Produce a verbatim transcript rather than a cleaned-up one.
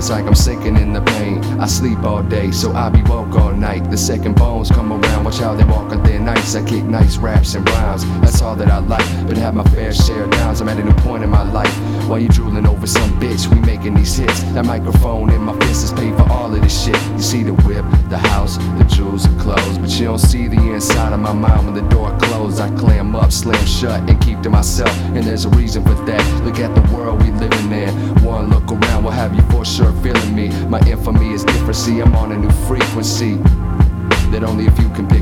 It's like I'm sinking in the pain. I sleep all day, so I be woke all night. The second bones come around, watch how they walk on thin ice. I kick nice raps and rhymes, that's all that I like. But have my fair share of downs, I'm at a new point in my life. While you drooling over some bitch, we making these hits. That microphone in my fist is paid for all of this shit. You see the whip, the house, the jewels, the clothes, but you don't see the inside of my mind when the door closed. I clam up, slam shut, and keep to myself, and there's a reason for that. Look at the world we living in. One look around will have you for sure feeling me. My infamy is different, see I'm on a new frequency that only a few can pick